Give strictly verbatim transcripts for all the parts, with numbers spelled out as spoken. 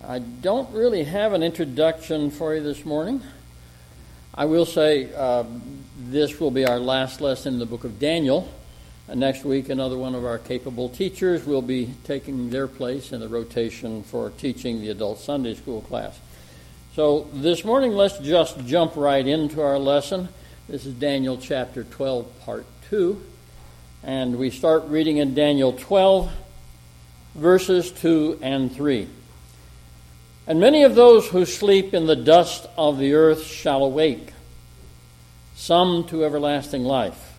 I don't really have an introduction for you this morning. I will say uh, this will be our last lesson in the book of Daniel. Uh, next week, another one of our capable teachers will be taking their place in the rotation for teaching the adult Sunday school class. So this morning, let's just jump right into our lesson. This is Daniel chapter twelve, part two. And we start reading in Daniel twelve, verses two and three. And many of those who sleep in the dust of the earth shall awake, some to everlasting life,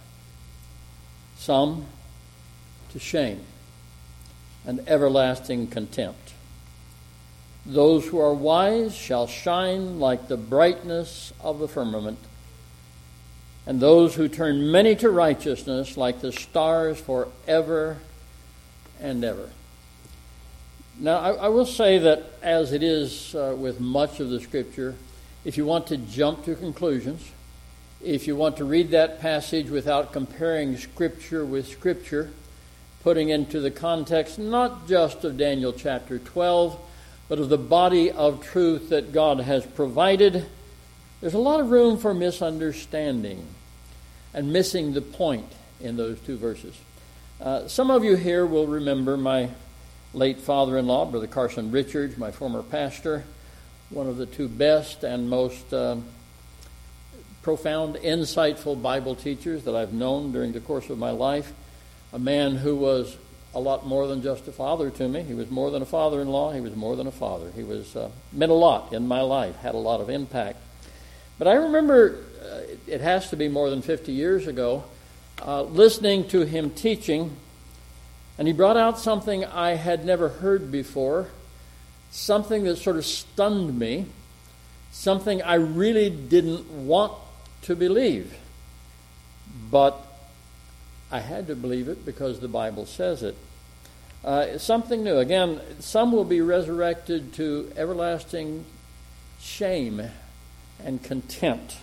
some to shame and everlasting contempt. Those who are wise shall shine like the brightness of the firmament, and those who turn many to righteousness like the stars forever and ever. Now, I, I will say that as it is uh, with much of the Scripture, if you want to jump to conclusions, if you want to read that passage without comparing Scripture with Scripture, putting into the context not just of Daniel chapter twelve, but of the body of truth that God has provided, there's a lot of room for misunderstanding and missing the point in those two verses. Uh, some of you here will remember my late father-in-law, Brother Carson Richards, my former pastor, one of the two best and most uh, profound, insightful Bible teachers that I've known during the course of my life. A man who was a lot more than just a father to me. He was more than a father-in-law. He was more than a father. He was uh, meant a lot in my life, had a lot of impact. But I remember, uh, it has to be more than fifty years ago, uh, listening to him teaching. And he brought out something I had never heard before, something that sort of stunned me, something I really didn't want to believe. But I had to believe it because the Bible says it. Uh, something new. Again, some will be resurrected to everlasting shame and contempt.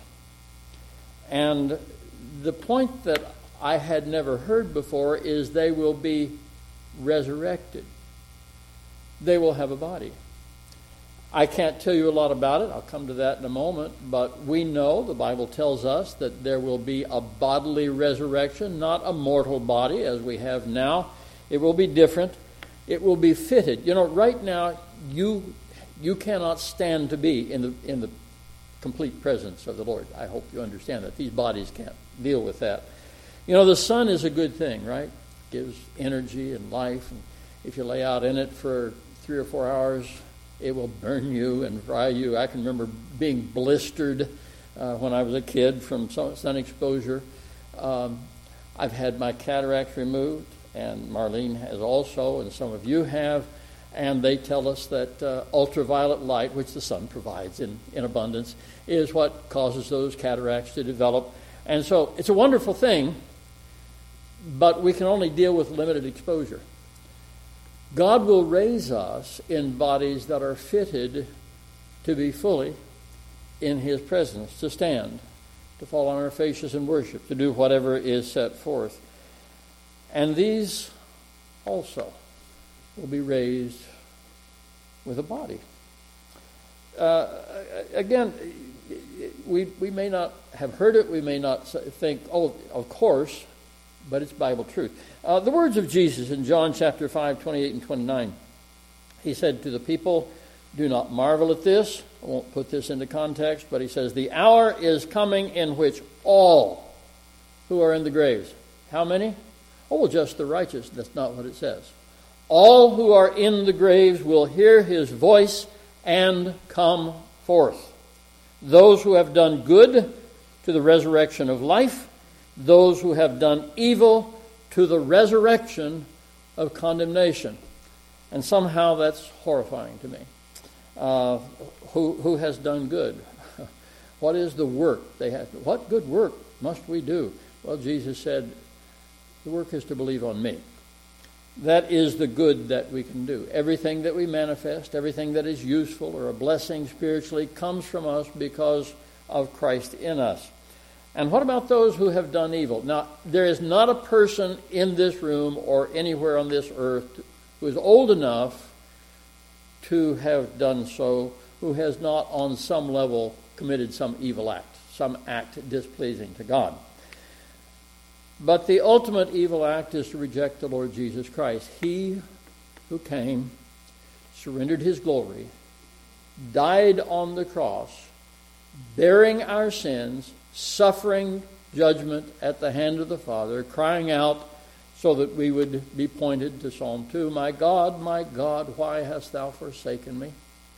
And the point that I had never heard before is they will be resurrected. They will have a body. I can't tell you a lot about it. I'll come to that in a moment. But we know, the Bible tells us, that there will be a bodily resurrection, not a mortal body as we have now. It will be different. It will be fitted. You know, right now, you you cannot stand to be in the in the complete presence of the Lord. I hope you understand that. These bodies can't deal with that. You know, the sun is a good thing, right? Gives energy and life. And if you lay out in it for three or four hours, it will burn you and fry you. I can remember being blistered uh, when I was a kid from sun exposure. Um, I've had my cataracts removed, and Marlene has also, and some of you have. And they tell us that uh, ultraviolet light, which the sun provides in, in abundance, is what causes those cataracts to develop. And so it's a wonderful thing, but we can only deal with limited exposure. God will raise us in bodies that are fitted to be fully in His presence, to stand, to fall on our faces in worship, to do whatever is set forth. And these also will be raised with a body. Uh, again, we we may not have heard it, we may not think, oh, of course, but it's Bible truth. Uh, the words of Jesus in John chapter five, twenty-eight and twenty-nine. He said to the people, do not marvel at this. I won't put this into context, but he says, the hour is coming in which all who are in the graves. How many? Oh, well, just the righteous. That's not what it says. All who are in the graves will hear His voice and come forth. Those who have done good to the resurrection of life, those who have done evil to the resurrection of condemnation. And somehow that's horrifying to me. Uh, who who has done good? What is the work they have? What good work must we do? Well, Jesus said, the work is to believe on me. That is the good that we can do. Everything that we manifest, everything that is useful or a blessing spiritually comes from us because of Christ in us. And what about those who have done evil? Now, there is not a person in this room or anywhere on this earth who is old enough to have done so who has not on some level committed some evil act, some act displeasing to God. But the ultimate evil act is to reject the Lord Jesus Christ. He who came, surrendered his glory, died on the cross, bearing our sins, suffering judgment at the hand of the Father, crying out so that we would be pointed to Psalm two, "My God, my God, why hast thou forsaken me?"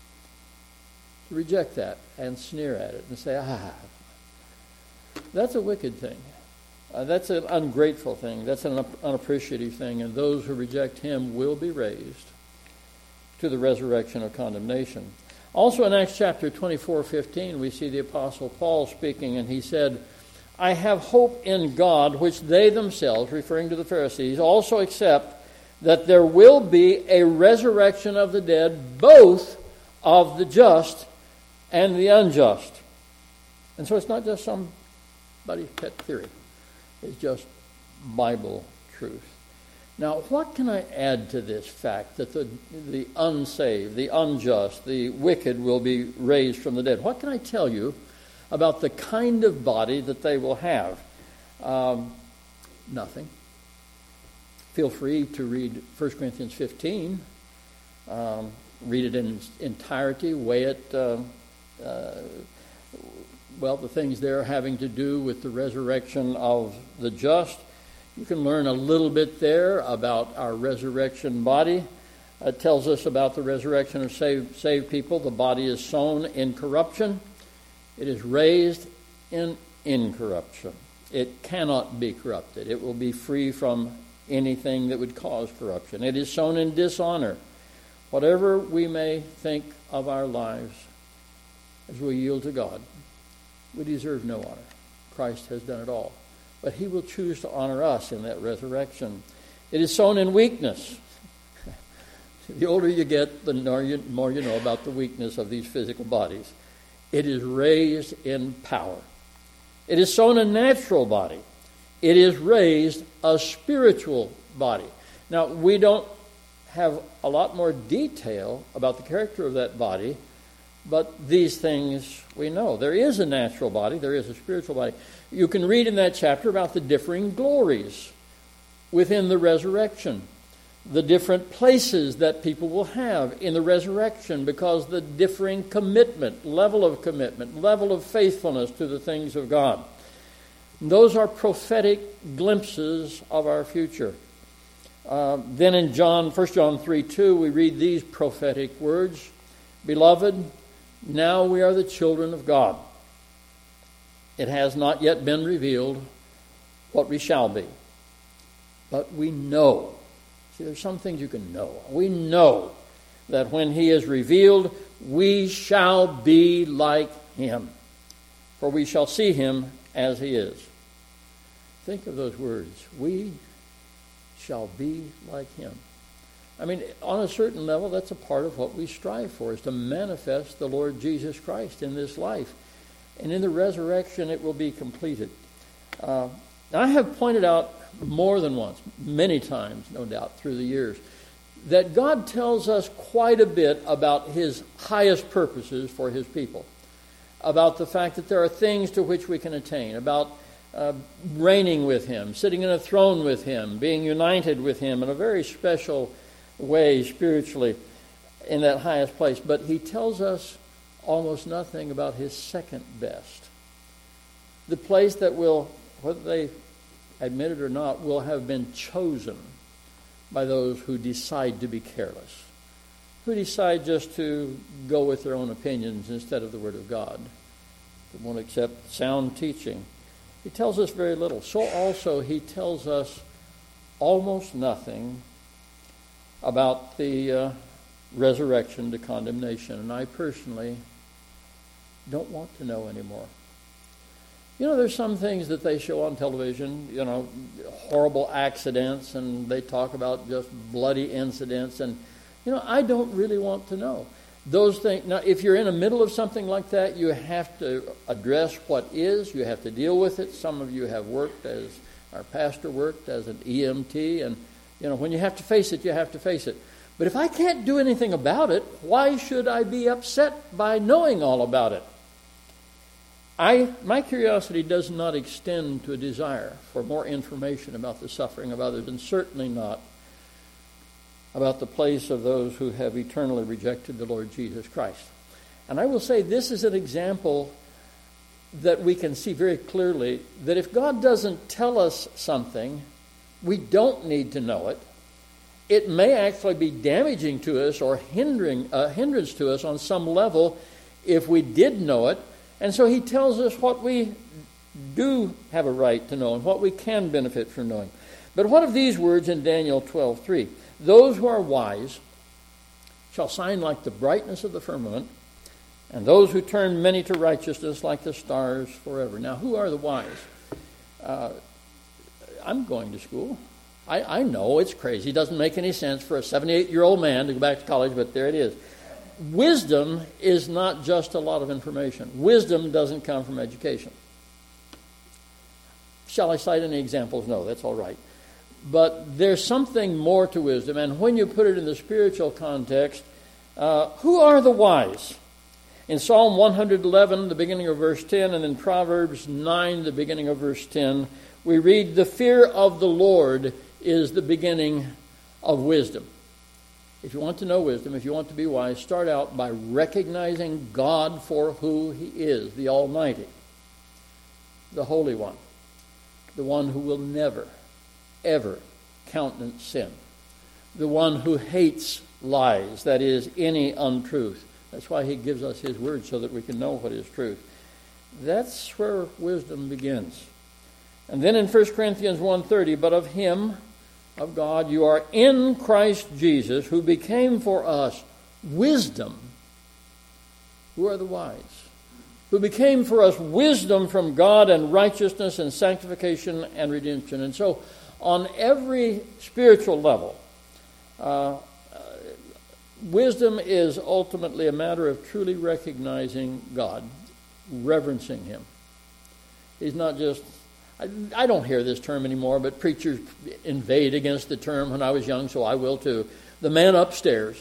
To reject that and sneer at it and say, ah, that's a wicked thing. Uh, that's an ungrateful thing. That's an unappreciative thing. And those who reject him will be raised to the resurrection of condemnation. Also in Acts chapter twenty-four fifteen, we see the Apostle Paul speaking, and he said, "I have hope in God, which they themselves," referring to the Pharisees, "also accept that there will be a resurrection of the dead, both of the just and the unjust." And so it's not just somebody's pet theory. It's just Bible truth. Now, what can I add to this fact that the, the unsaved, the unjust, the wicked will be raised from the dead? What can I tell you about the kind of body that they will have? Um, nothing. Feel free to read First Corinthians fifteen. Um, read it in its entirety, weigh it. Uh, uh, well, the things there having to do with the resurrection of the just. You can learn a little bit there about our resurrection body. It tells us about the resurrection of saved, saved people. The body is sown in corruption. It is raised in incorruption. It cannot be corrupted. It will be free from anything that would cause corruption. It is sown in dishonor. Whatever we may think of our lives as we yield to God, we deserve no honor. Christ has done it all. But he will choose to honor us in that resurrection. It is sown in weakness. The older you get, the more you, more you know about the weakness of these physical bodies. It is raised in power. It is sown a natural body. It is raised a spiritual body. Now, we don't have a lot more detail about the character of that body, but these things we know. There is a natural body. There is a spiritual body. You can read in that chapter about the differing glories within the resurrection, the different places that people will have in the resurrection because the differing commitment, level of commitment, level of faithfulness to the things of God. And those are prophetic glimpses of our future. Uh, then in John, First John three two, we read these prophetic words, "Beloved, now we are the children of God. It has not yet been revealed what we shall be. But we know." See, there's some things you can know. We know that when he is revealed, we shall be like him. For we shall see him as he is. Think of those words. We shall be like him. I mean, on a certain level, that's a part of what we strive for, is to manifest the Lord Jesus Christ in this life. And in the resurrection, it will be completed. Uh, I have pointed out more than once, many times, no doubt, through the years, that God tells us quite a bit about his highest purposes for his people, about the fact that there are things to which we can attain, about uh, reigning with him, sitting in a throne with him, being united with him in a very special way spiritually in that highest place. But he tells us almost nothing about his second best. The place that will, whether they admit it or not, will have been chosen by those who decide to be careless, who decide just to go with their own opinions instead of the Word of God, that won't accept sound teaching. He tells us very little. So also he tells us almost nothing about the uh, resurrection to condemnation. And I personally don't want to know anymore. You know, there's some things that they show on television, you know, horrible accidents, and they talk about just bloody incidents. And, you know, I don't really want to know. Those things. Now, if you're in the middle of something like that, you have to address what is. You have to deal with it. Some of you have worked, as our pastor worked, as an E M T. And, you know, when you have to face it, you have to face it. But if I can't do anything about it, why should I be upset by knowing all about it? I, my curiosity does not extend to a desire for more information about the suffering of others, and certainly not about the place of those who have eternally rejected the Lord Jesus Christ. And I will say this is an example that we can see very clearly that if God doesn't tell us something, we don't need to know it. It may actually be damaging to us or hindering a hindrance to us on some level if we did know it. And so he tells us what we do have a right to know and what we can benefit from knowing. But what of these words in Daniel twelve three? Those who are wise shall shine like the brightness of the firmament, and those who turn many to righteousness like the stars forever. Now, who are the wise? Uh, I'm going to school. I, I know it's crazy. It doesn't make any sense for a seventy-eight-year-old man to go back to college, but there it is. Wisdom is not just a lot of information. Wisdom doesn't come from education. Shall I cite any examples? No, that's all right. But there's something more to wisdom, and when you put it in the spiritual context, uh, who are the wise? In Psalm one eleven, the beginning of verse ten, and in Proverbs nine, the beginning of verse ten, we read, "The fear of the Lord is the beginning of wisdom." If you want to know wisdom, if you want to be wise, start out by recognizing God for who He is, the Almighty, the Holy One, the one who will never, ever countenance sin, the one who hates lies, that is, any untruth. That's why He gives us His word, so that we can know what is truth. That's where wisdom begins. And then in First Corinthians one thirty, "But of Him," of God, "you are in Christ Jesus, who became for us wisdom." Who are the wise? Who became for us wisdom from God and righteousness and sanctification and redemption. And so on every spiritual level, uh, wisdom is ultimately a matter of truly recognizing God, reverencing Him. He's not just... I don't hear this term anymore, but preachers invade against the term when I was young, so I will too. The man upstairs.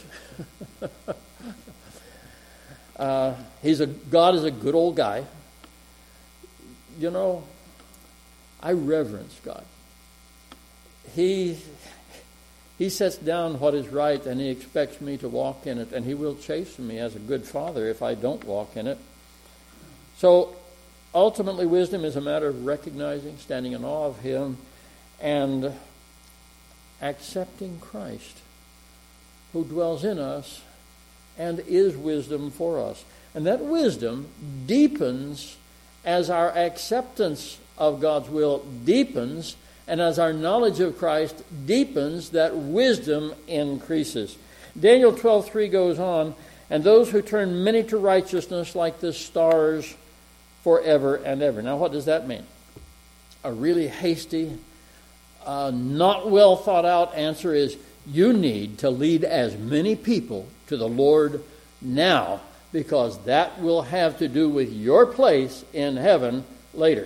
uh, he's a God is a good old guy. You know, I reverence God. He He sets down what is right, and He expects me to walk in it, and He will chasten me as a good father if I don't walk in it. So ultimately, wisdom is a matter of recognizing, standing in awe of Him, and accepting Christ, who dwells in us and is wisdom for us. And that wisdom deepens as our acceptance of God's will deepens, and as our knowledge of Christ deepens, that wisdom increases. Daniel twelve three goes on, "And those who turn many to righteousness like the stars forever and ever." Now, what does that mean? A really hasty, uh, not well thought out answer is, you need to lead as many people to the Lord now, because that will have to do with your place in heaven later.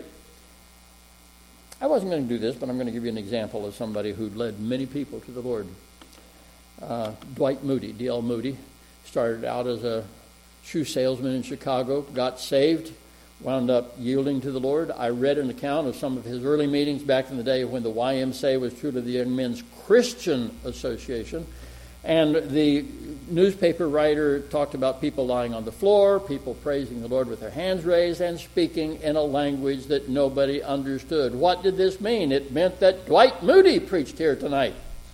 I wasn't going to do this, but I'm going to give you an example of somebody who led many people to the Lord. Uh, Dwight Moody, D L Moody, started out as a shoe salesman in Chicago, got saved, wound up yielding to the Lord. I read an account of some of his early meetings back in the day when the Y M C A was truly the Young Men's Christian Association. And the newspaper writer talked about people lying on the floor, people praising the Lord with their hands raised, and speaking in a language that nobody understood. What did this mean? It meant that Dwight Moody preached here tonight.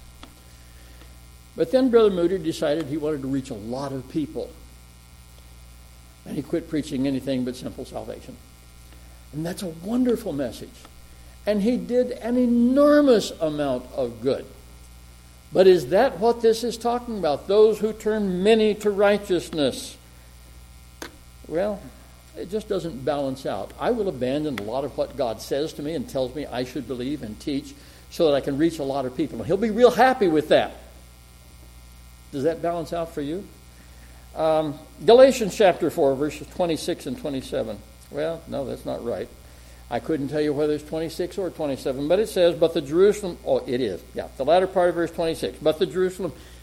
But then Brother Moody decided he wanted to reach a lot of people. And he quit preaching anything but simple salvation. And that's a wonderful message. And he did an enormous amount of good. But is that what this is talking about? Those who turn many to righteousness. Well, it just doesn't balance out. I will abandon a lot of what God says to me and tells me I should believe and teach so that I can reach a lot of people. And He'll be real happy with that. Does that balance out for you? Um, Galatians chapter four, verses twenty-six and twenty-seven. Well, no, that's not right. I couldn't tell you whether it's twenty-six or twenty-seven, but it says, but the Jerusalem, oh, it is, yeah, the latter part of verse twenty-six, but the Jerusalem,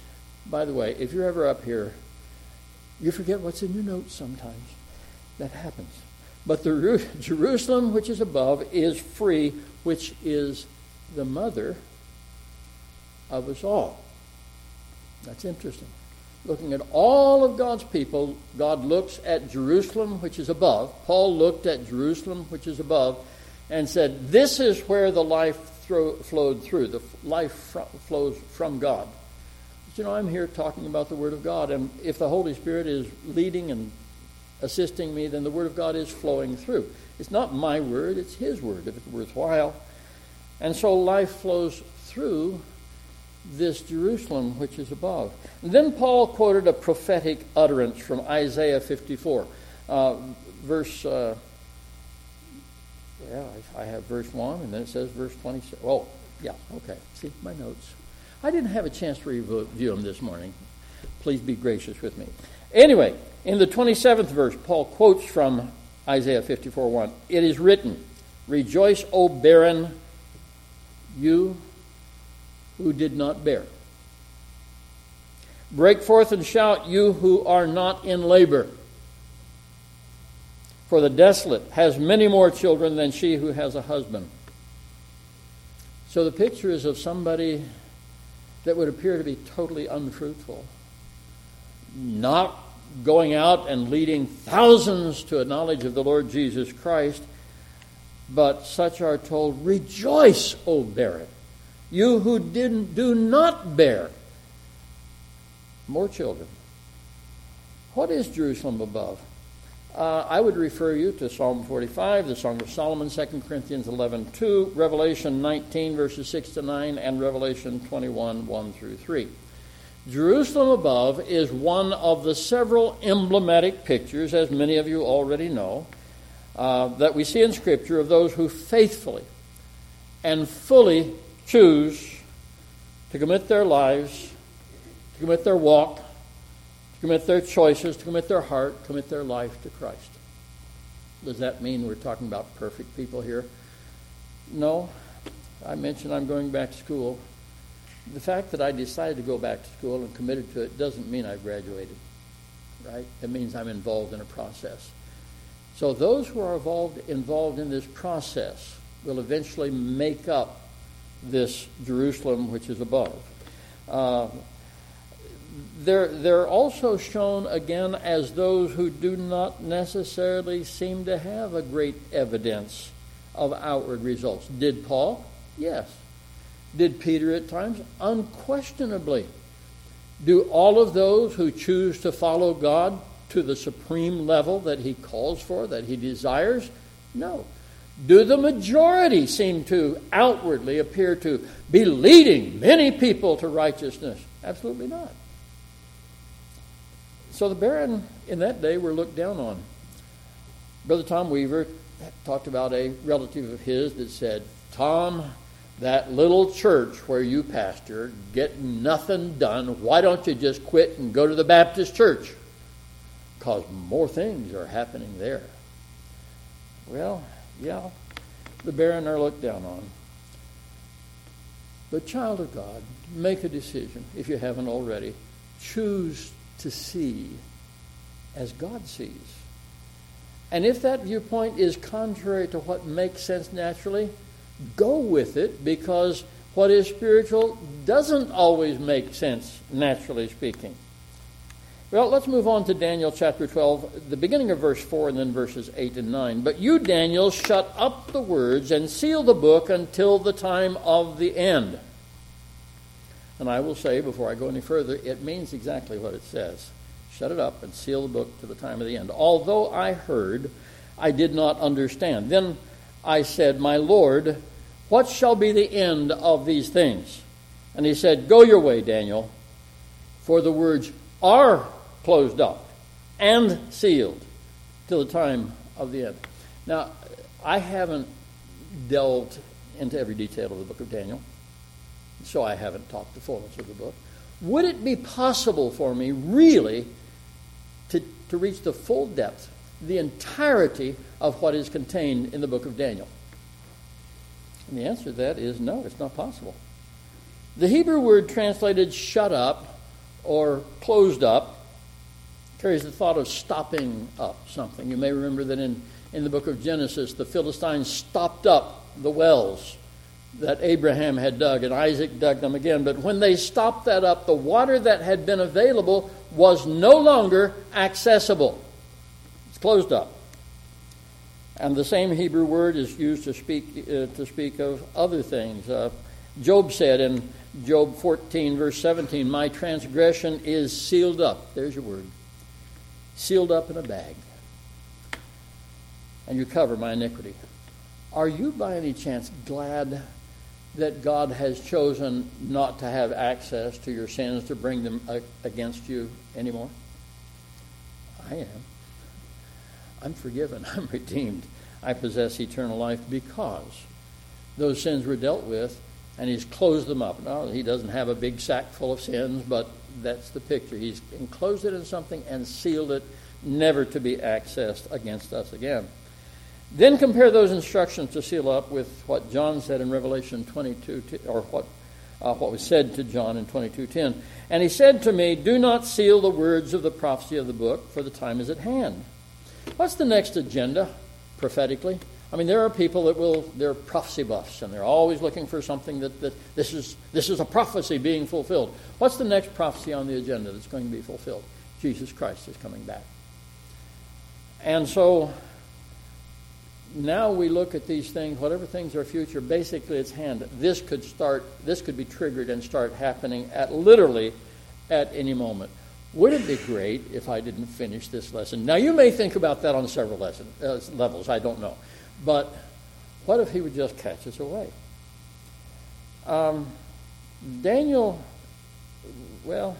By the way, if you're ever up here, you forget what's in your notes sometimes. That happens. But the Jerusalem which is above is free, which is the mother of us all. That's interesting. Looking at all of God's people, God looks at Jerusalem which is above. Paul looked at Jerusalem which is above and said, this is where the life thro- flowed through. The life fr- flows from God. But you know, I'm here talking about the Word of God, and if the Holy Spirit is leading and assisting me, then the Word of God is flowing through. It's not my word, it's His word, if it's worthwhile. And so life flows through this Jerusalem which is above. And then Paul quoted a prophetic utterance from Isaiah fifty-four. Uh, verse, uh, yeah, I have verse one, and then it says verse twenty-six. Oh, yeah, okay. See, my notes. I didn't have a chance to review them this morning. Please be gracious with me. Anyway, in the twenty-seventh verse, Paul quotes from Isaiah fifty-four one. It is written, rejoice, O barren, you who did not bear. Break forth and shout, you who are not in labor. For the desolate has many more children than she who has a husband. So the picture is of somebody that would appear to be totally unfruitful, not going out and leading thousands to a knowledge of the Lord Jesus Christ, but such are told, rejoice, O barren, you who didn't do not bear more children. What is Jerusalem above? Uh, I would refer you to Psalm forty-five, the Song of Solomon, Second Corinthians eleven two, Revelation nineteen, verses six to nine, and Revelation twenty-one, one through three. Jerusalem above is one of the several emblematic pictures, as many of you already know, uh, that we see in Scripture of those who faithfully and fully choose to commit their lives, to commit their walk, to commit their choices, to commit their heart, commit their life to Christ. Does that mean we're talking about perfect people here? No. I mentioned I'm going back to school. The fact that I decided to go back to school and committed to it doesn't mean I graduated, right? It means I'm involved in a process. So those who are involved, involved in this process will eventually make up this Jerusalem which is above. Uh, they're, they're also shown again as those who do not necessarily seem to have a great evidence of outward results. Did Paul? Yes. Did Peter at times? Unquestionably. Do all of those who choose to follow God to the supreme level that He calls for, that He desires? No. Do the majority seem to outwardly appear to be leading many people to righteousness? Absolutely not. So the barren in that day were looked down on. Brother Tom Weaver talked about a relative of his that said, Tom, that little church where you pastor, get nothing done. Why don't you just quit and go to the Baptist church? Because more things are happening there. Well, yeah, the barren are looked down on. But child of God, make a decision, if you haven't already. Choose to see as God sees. And if that viewpoint is contrary to what makes sense naturally, go with it, because what is spiritual doesn't always make sense, naturally speaking. Well, let's move on to Daniel chapter twelve, the beginning of verse four and then verses eight and nine. But you, Daniel, shut up the words and seal the book until the time of the end. And I will say, before I go any further, it means exactly what it says. Shut it up and seal the book to the time of the end. Although I heard, I did not understand. Then I said, my Lord, what shall be the end of these things? And he said, go your way, Daniel, for the words are closed up and sealed till the time of the end. Now, I haven't delved into every detail of the book of Daniel, so I haven't taught the fullness of the book. Would it be possible for me really to, to reach the full depth, the entirety of what is contained in the book of Daniel? And the answer to that is no, it's not possible. The Hebrew word translated shut up or closed up carries the thought of stopping up something. You may remember that in, in the book of Genesis, the Philistines stopped up the wells that Abraham had dug, and Isaac dug them again. But when they stopped that up, the water that had been available was no longer accessible. It's closed up. And the same Hebrew word is used to speak uh, to speak of other things. Uh, Job said in Job fourteen, verse seventeen, "My transgression is sealed up." There's your word. Sealed up in a bag. And you cover my iniquity. Are you by any chance glad that God has chosen not to have access to your sins, to bring them against you anymore? I am. I'm forgiven. I'm redeemed. I possess eternal life because those sins were dealt with, and he's closed them up. No, he doesn't have a big sack full of sins, but that's the picture. He's enclosed it in something and sealed it, never to be accessed against us again. Then compare those instructions to seal up with what John said in Revelation twenty-two, or what uh, what was said to John in twenty-two ten. "And he said to me, 'Do not seal the words of the prophecy of the book, for the time is at hand.'" What's the next agenda prophetically? I mean, there are people that will, they're prophecy buffs, and they're always looking for something that, that this is this is a prophecy being fulfilled. What's the next prophecy on the agenda that's going to be fulfilled? Jesus Christ is coming back. And so now we look at these things, whatever things are future, basically it's hand. This could start, this could be triggered and start happening at literally at any moment. Would it be great if I didn't finish this lesson? Now, you may think about that on several lesson, uh, levels, I don't know. But what if he would just catch us away? Um, Daniel, well,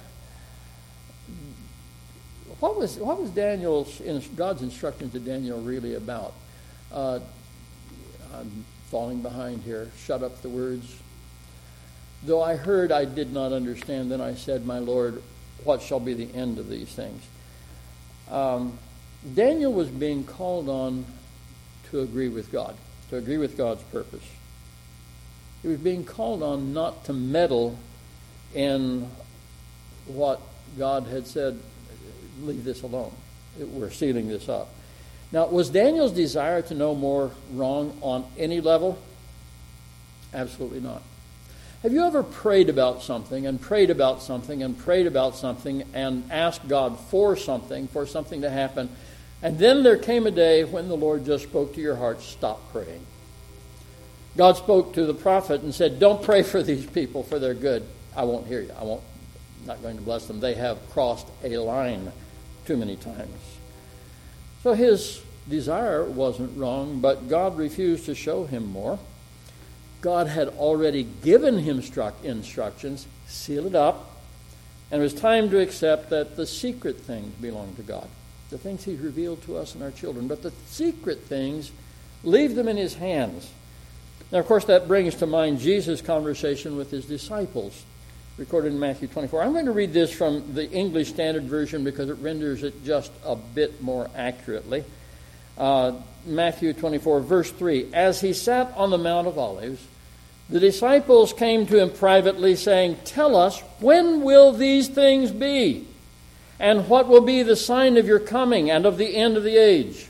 what was what was Daniel's, God's instruction to Daniel really about? Uh, I'm falling behind here. Shut up the words. "Though I heard, I did not understand. Then I said, my Lord, what shall be the end of these things?" Um, Daniel was being called on to agree with God, to agree with God's purpose. He was being called on not to meddle in what God had said, leave this alone. We're sealing this up. Now, was Daniel's desire to know more wrong on any level? Absolutely not. Have you ever prayed about something and prayed about something and prayed about something and asked God for something, for something to happen, and then there came a day when the Lord just spoke to your heart, stop praying? God spoke to the prophet and said, don't pray for these people for their good. I won't hear you. I won't, I'm not going to bless them. They have crossed a line too many times. So his desire wasn't wrong, but God refused to show him more. God had already given him instructions, seal it up, and it was time to accept that the secret things belong to God. The things he's revealed to us and our children. But the secret things, leave them in his hands. Now, of course, that brings to mind Jesus' conversation with his disciples, recorded in Matthew twenty-four. I'm going to read this from the English Standard Version because it renders it just a bit more accurately. Uh, Matthew twenty-four, verse three. As he sat on the Mount of Olives, the disciples came to him privately, saying, tell us, when will these things be? And what will be the sign of your coming and of the end of the age?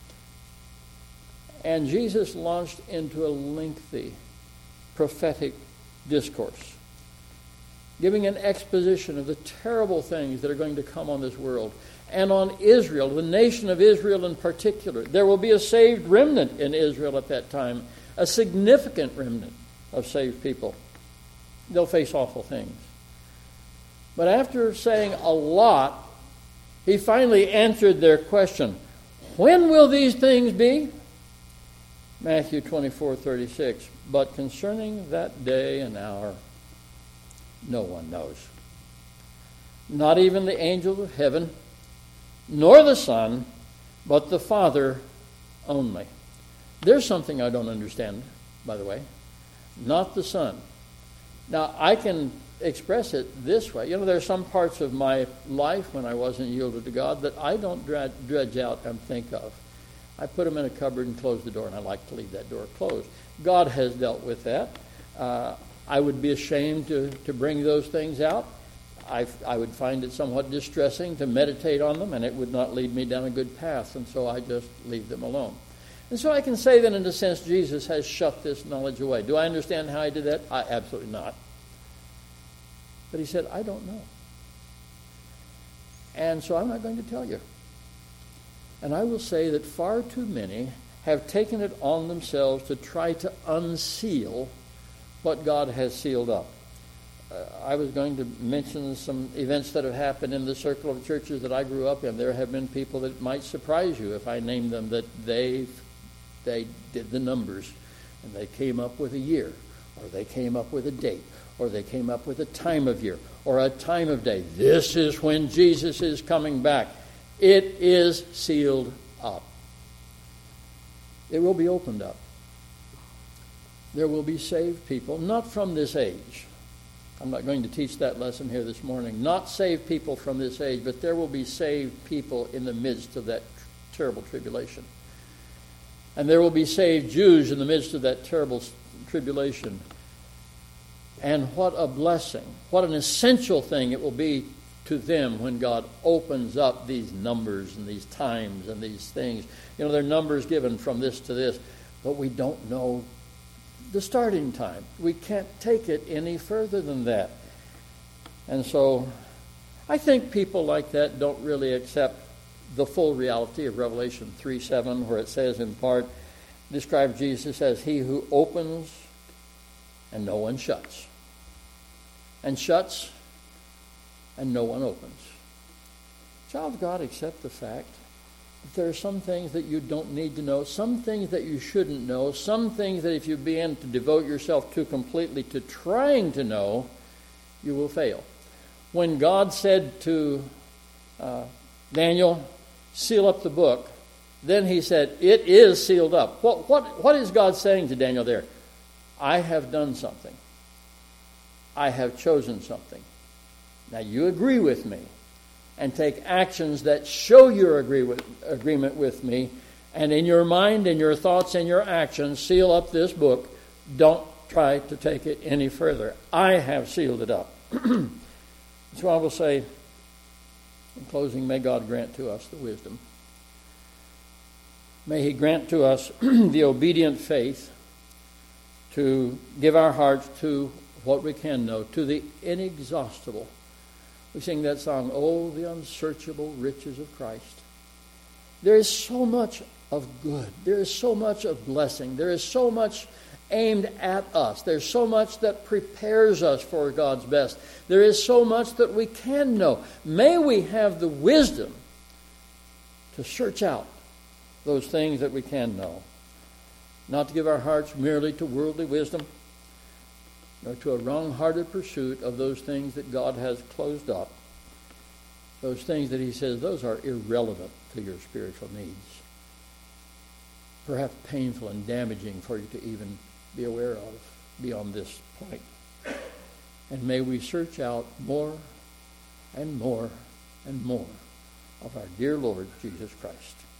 And Jesus launched into a lengthy prophetic discourse, giving an exposition of the terrible things that are going to come on this world and on Israel, the nation of Israel in particular. There will be a saved remnant in Israel at that time, a significant remnant of saved people. They'll face awful things. But after saying a lot, he finally answered their question, when will these things be? Matthew twenty-four, thirty-six. But concerning that day and hour, no one knows. Not even the angels of heaven, nor the Son, but the Father only. There's something I don't understand, by the way. Not the Son. Now, I can express it this way. You know, there are some parts of my life when I wasn't yielded to God that I don't dredge out and think of. I put them in a cupboard and close the door, and I like to leave that door closed. God has dealt with that. Uh, I would be ashamed to, to bring those things out. I, I would find it somewhat distressing to meditate on them, and it would not lead me down a good path, and so I just leave them alone. And so I can say that in a sense Jesus has shut this knowledge away. Do I understand how he did that? I absolutely not. But he said, I don't know. And so I'm not going to tell you. And I will say that far too many have taken it on themselves to try to unseal what God has sealed up. Uh, I was going to mention some events that have happened in the circle of churches that I grew up in. There have been people that might surprise you if I named them, that they they did the numbers and they came up with a year, or they came up with a date, or they came up with a time of year, or a time of day. This is when Jesus is coming back. It is sealed up. It will be opened up. There will be saved people, not from this age. I'm not going to teach that lesson here this morning. Not saved people from this age, but there will be saved people in the midst of that terrible tribulation. And there will be saved Jews in the midst of that terrible tribulation. And what a blessing, what an essential thing it will be to them when God opens up these numbers and these times and these things. You know, there are numbers given from this to this, but we don't know the starting time. We can't take it any further than that. And so I think people like that don't really accept the full reality of Revelation three seven, where it says in part, describes Jesus as he who opens and no one shuts, and shuts and no one opens. Child of God, accept the fact that there are some things that you don't need to know, some things that you shouldn't know, some things that if you begin to devote yourself too completely to trying to know, you will fail. When God said to uh, Daniel, seal up the book, then he said, it is sealed up. What, what, what is God saying to Daniel there? I have done something. I have chosen something. Now you agree with me and take actions that show your agree with, agreement with me, and in your mind and your thoughts and your actions, seal up this book. Don't try to take it any further. I have sealed it up. So I will say, in closing, may God grant to us the wisdom. May he grant to us the obedient faith to give our hearts to what we can know, to the inexhaustible. We sing that song, Oh, the unsearchable riches of Christ. There is so much of good. There is so much of blessing. There is so much aimed at us. There's so much that prepares us for God's best. There is so much that we can know. May we have the wisdom to search out those things that we can know. Not to give our hearts merely to worldly wisdom, nor to a wrong-hearted pursuit of those things that God has closed up. Those things that he says, those are irrelevant to your spiritual needs. Perhaps painful and damaging for you to even be aware of beyond this point. And may we search out more and more and more of our dear Lord Jesus Christ.